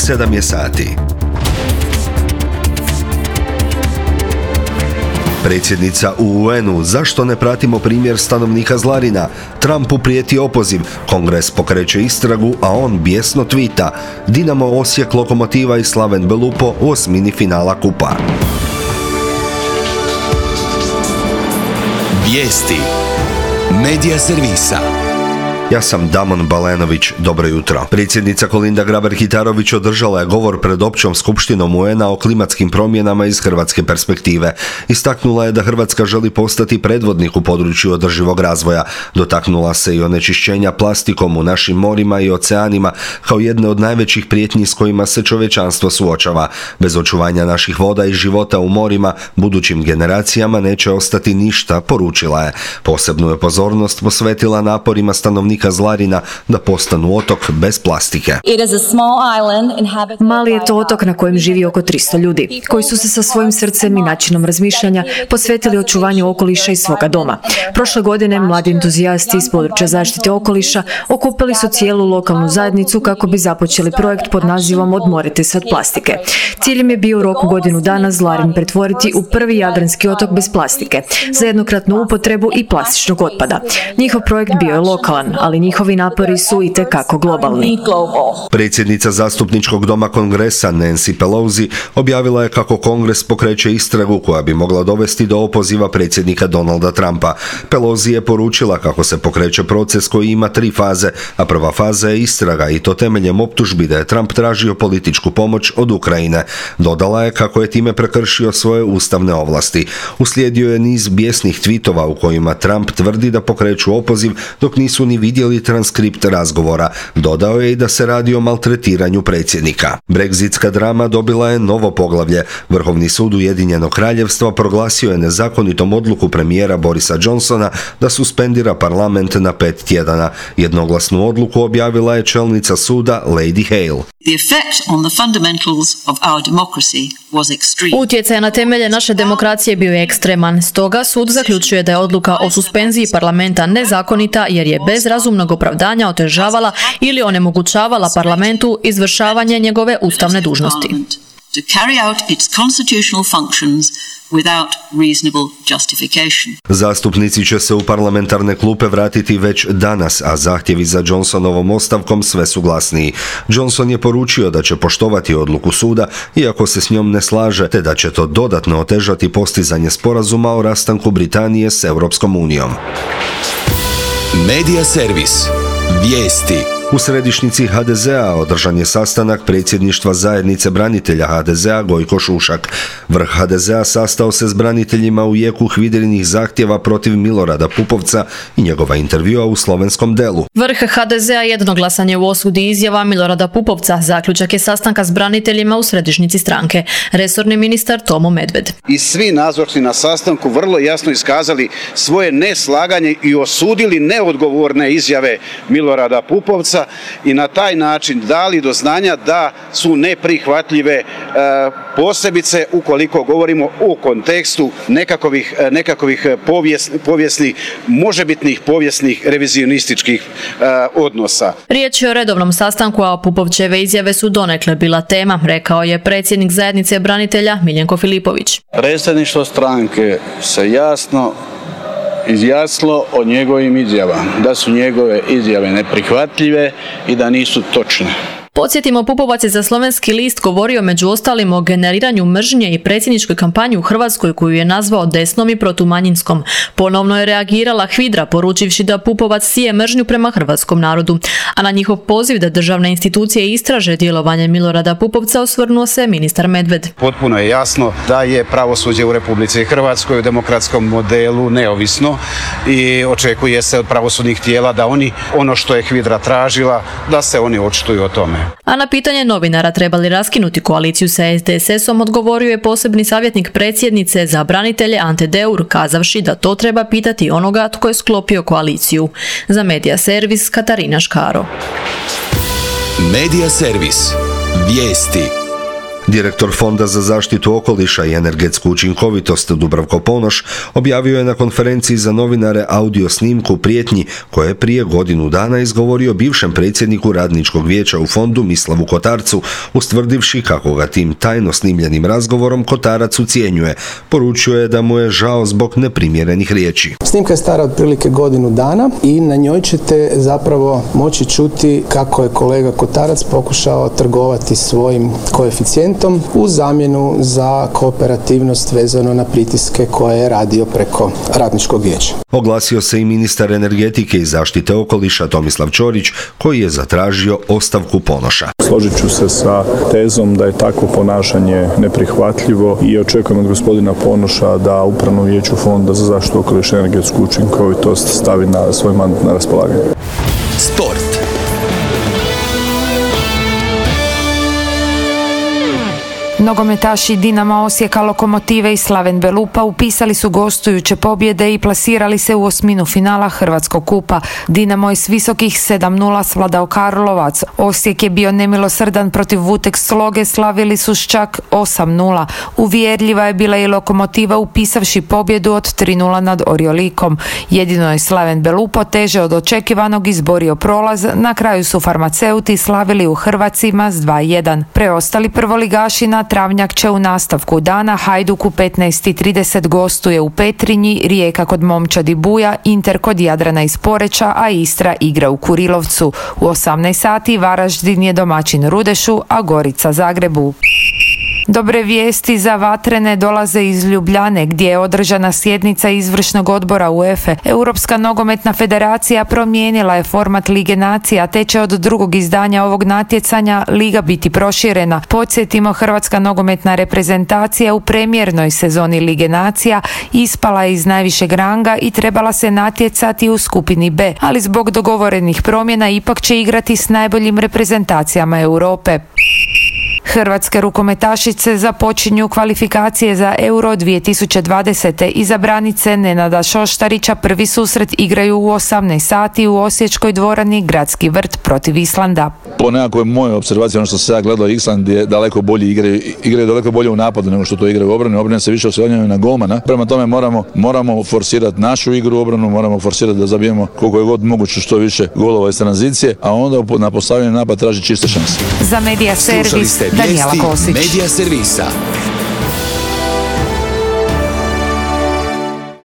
7 je sati. Predsjednica u UN-u, zašto ne pratimo primjer stanovnika Zlarina? Trumpu prijeti opoziv, Kongres pokreće istragu, a on bijesno tvita. Dinamo Osijek, Lokomotiva i Slaven Belupo u osmini finala kupa. Vijesti Medija servisa. Ja sam Damon Balenović, dobro jutro. Predsjednica Kolinda Grabar-Kitarović održala je govor pred općom skupštinom UN-a o klimatskim promjenama iz hrvatske perspektive. Istaknula je da Hrvatska želi postati predvodnik u području održivog razvoja. Dotaknula se i onečišćenja plastikom u našim morima i oceanima kao jedne od najvećih prijetnji s kojima se čovječanstvo suočava. Bez očuvanja naših voda i života u morima, budućim generacijama neće ostati ništa, poručila je. Posebnu je pozornost posvetila naporima stanovnika Zlarina da postanu otok bez plastike. Mali je to otok na kojem živi oko 300 ljudi, koji su se sa svojim srcem i načinom razmišljanja posvetili očuvanju okoliša i svoga doma. Prošle godine mladi entuzijasti iz područja zaštite okoliša okupili su cijelu lokalnu zajednicu kako bi započeli projekt pod nazivom Odmorite se od plastike. Cilj im je bio u roku godinu dana Zlarin pretvoriti u prvi jadranski otok bez plastike, za jednokratnu upotrebu i plastičnog otpada. Njihov projekt bio je lokalan, ali njihovi napori su itekako globalni. Predsjednica zastupničkog doma Kongresa Nancy Pelosi objavila je kako Kongres pokreće istragu koja bi mogla dovesti do opoziva predsjednika Donalda Trumpa. Pelosi je poručila kako se pokreće proces koji ima 3 faze, a prva faza je istraga i to temeljem optužbi da je Trump tražio političku pomoć od Ukrajine. Dodala je kako je time prekršio svoje ustavne ovlasti. Uslijedio je niz bijesnih tvitova u kojima Trump tvrdi da pokreću opoziv dok nisu ni vidjeli transkript razgovora. Dodao je i da se radi o maltretiranju predsjednika. Brexitska drama dobila je novo poglavlje. Vrhovni sud Ujedinjenog kraljevstva proglasio je nezakonitom odluku premijera Borisa Johnsona da suspendira parlament na 5 tjedana. Jednoglasnu odluku objavila je čelnica suda Lady Hale. Utjecaj na temelje naše demokracije bio je ekstreman, stoga sud zaključuje da je odluka o suspenziji parlamenta nezakonita jer je bez razumnog opravdanja otežavala ili onemogućavala parlamentu izvršavanje njegove ustavne dužnosti. To carry out its constitutional functions without reasonable justification. Zastupnici će se u parlamentarne klupe vratiti već danas, a zahtjevi za Johnsonovom ostavkom sve su glasniji. Johnson je poručio da će poštovati odluku suda, iako se s njom ne slaže, te da će to dodatno otežati postizanje sporazuma o rastanku Britanije s Europskom unijom. Medija servis. Vijesti. U središnjici HDZ-a održan je sastanak predsjedništva zajednice branitelja HDZ-a Gojko Šušak. Vrh HDZ-a sastao se s braniteljima u jeku HVIDRA-inih zahtjeva protiv Milorada Pupovca i njegova intervjua u Slovenskom Delu. Vrh HDZ-a jednoglasan je u osudi izjava Milorada Pupovca. Zaključak je sastanka s braniteljima u središnjici stranke. Resorni ministar Tomo Medved. I svi nazočni na sastanku vrlo jasno iskazali svoje neslaganje i osudili neodgovorne izjave Milorada Pupovca i na taj način dali do znanja da su neprihvatljive, posebice ukoliko govorimo o kontekstu nekakvih povijesnih, možebitnih povijesnih revizionističkih odnosa. Riječ je o redovnom sastanku, a Pupovčeve izjave su donekle bila tema, rekao je predsjednik zajednice branitelja Miljenko Filipović. Predsjedništvo stranke se jasno izjasnilo o njegovim izjavama, da su njegove izjave neprihvatljive i da nisu točne. Podsjetimo, Pupovac je za Slovenski list govorio među ostalim o generiranju mržnje i predsjedničkoj kampanji u Hrvatskoj koju je nazvao desnom i protumanjinskom. Ponovno je reagirala HVIDRA poručivši da Pupovac sije mržnju prema hrvatskom narodu, a na njihov poziv da državne institucije istraže djelovanje Milorada Pupovca osvrnuo se ministar Medved. Potpuno je jasno da je pravosuđe u Republici Hrvatskoj u demokratskom modelu neovisno i očekuje se od pravosudnih tijela da oni ono što je HVIDRA tražila da se oni očituju o tome. A na pitanje novinara treba li raskinuti koaliciju sa SDSS-om odgovorio je posebni savjetnik predsjednice za branitelje Ante Deur, kazavši da to treba pitati onoga tko je sklopio koaliciju. Za Medija servis Katarina Škaro. Medija servis. Vijesti. Direktor Fonda za zaštitu okoliša i energetsku učinkovitost Dubravko Ponoš objavio je na konferenciji za novinare audio snimku prijetnji koje je prije godinu dana izgovorio bivšem predsjedniku radničkog vijeća u fondu Mislavu Kotarcu, ustvrdivši kako ga tim tajno snimljenim razgovorom Kotarac ucijenjuje. Poručio je da mu je žao zbog neprimjerenih riječi. Snimka je stara otprilike godinu dana i na njoj ćete zapravo moći čuti kako je kolega Kotarac pokušao trgovati svojim koeficijentom u zamjenu za kooperativnost vezano na pritiske koje je radio preko radničkog vijeća. Oglasio se i ministar energetike i zaštite okoliša Tomislav Ćorić, koji je zatražio ostavku Ponoša. Složit ću se sa tezom da je takvo ponašanje neprihvatljivo i očekujem od gospodina Ponoša da Upravno vijeće Fonda za zaštitu okoliša i energetsku učinkovitost stavi na svoj mandat na raspolaganje. Sport. Nogometaši Dinama Osijeka, Lokomotive i Slaven Belupa upisali su gostujuće pobjede i plasirali se u osminu finala Hrvatskog kupa. Dinamo je s visokih 7:0 svladao Karlovac. Osijek je bio nemilosrdan protiv Vuteks Sloge, slavili su s čak 8:0. Uvjerljiva je bila i Lokomotiva upisavši pobjedu od 3:0 nad Oriolikom. Jedino je Slaven Belupo teže od očekivanog izborio prolaz, na kraju su farmaceuti slavili u Hrvacima s 2:1. Preostali prvoligaši na Travnjak će u nastavku dana. Hajduk u 15:30 gostuje u Petrinji, Rijeka kod Momčadi Buja, Inter kod Jadrana iz Poreča, a Istra igra u Kurilovcu. U 18 sati Varaždin je domaćin Rudešu, a Gorica Zagrebu. Dobre vijesti za vatrene dolaze iz Ljubljane, gdje je održana sjednica izvršnog odbora UEFA. Europska nogometna federacija promijenila je format Lige nacija, te će od drugog izdanja ovog natjecanja liga biti proširena. Podsjetimo, hrvatska nogometna reprezentacija u premijernoj sezoni Lige nacija ispala je iz najvišeg ranga i trebala se natjecati u skupini B, ali zbog dogovorenih promjena ipak će igrati s najboljim reprezentacijama Europe. Hrvatske rukometašice započinju kvalifikacije za Euro 2020. Izabranice Nenada Šoštarića prvi susret igraju u 18 sati u osječkoj dvorani Gradski vrt protiv Islanda. Po nekakvoj mojoj observaciji, ono što se ja gledao, Island je daleko bolji, igraju daleko bolje u napadu nego što to igraju u obrani. Obrane se više oslanjaju na golmana. Prema tome moramo forsirati našu igru u obranu, moramo forsirati da zabijemo koliko je god moguće što više golova iz tranzicije, a onda na postavljeni napad traži čiste šanse. Za Medija Servis, Danijela Kosić. Medija Servisa.